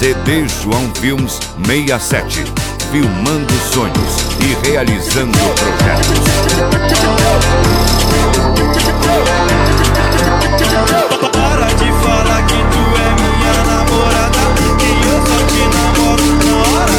CD João Filmes 67, filmando sonhos e realizando projetos. Para de falar que tu é minha namorada, que eu só te namoro na hora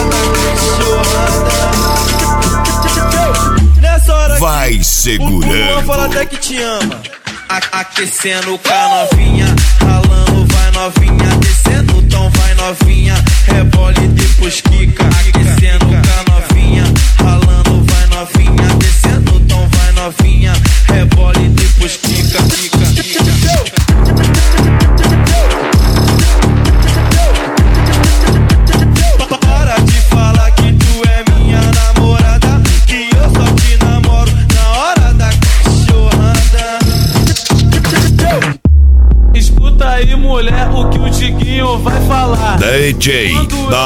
da cachorrada. Nessa hora vai que segurando. o fala até que te ama. Aquecendo com a novinha, ralando vai novinha, descendo o tom vai novinha, rebole depois quica. Aquecendo com a novinha, ralando vai novinha, descendo o tom vai novinha, rebole depois quica, quica, quica. Para de falar que tu é minha namorada, que eu só te namoro na hora da cachorrada. Escuta aí, mulher, o que o Tiguinho vai falar. DJ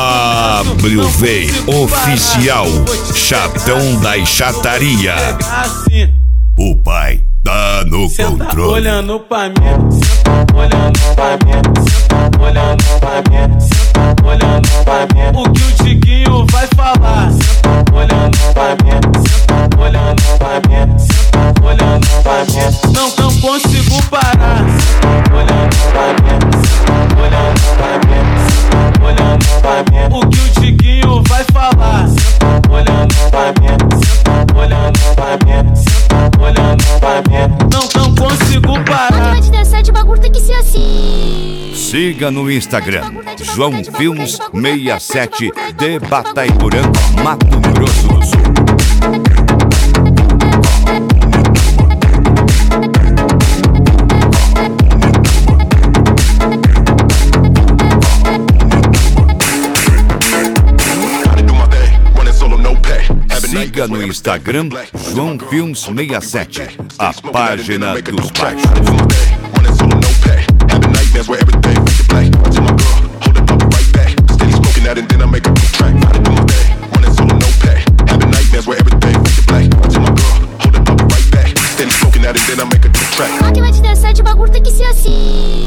WV Oficial, chatão da chataria. O pai tá no controle. Olhando pra mim, senta olhando pra mim, senta olhando pra mim, senta olhando pra mim. O que o Tiguinho vai falar. Senta olhando pra mim, senta olhando pra mim, senta olhando pra mim. Não consigo parar. Senta olhando pra mim, senta olhando pra mim, senta olhando pra mim. O que o Tiguinho vai falar. Senta olhando pra mim, senta olhando pra mim, senta olhando pra mim. Não consigo parar. Pode dançar de bagulho, tem que ser assim. Siga no Instagram, João Filmes 67 de Batayporã, Mato Grosso do Sul. Siga no Instagram, João Filmes 67, a página dos baixos. Máquina de dançar de bagulho, tem que ser assim.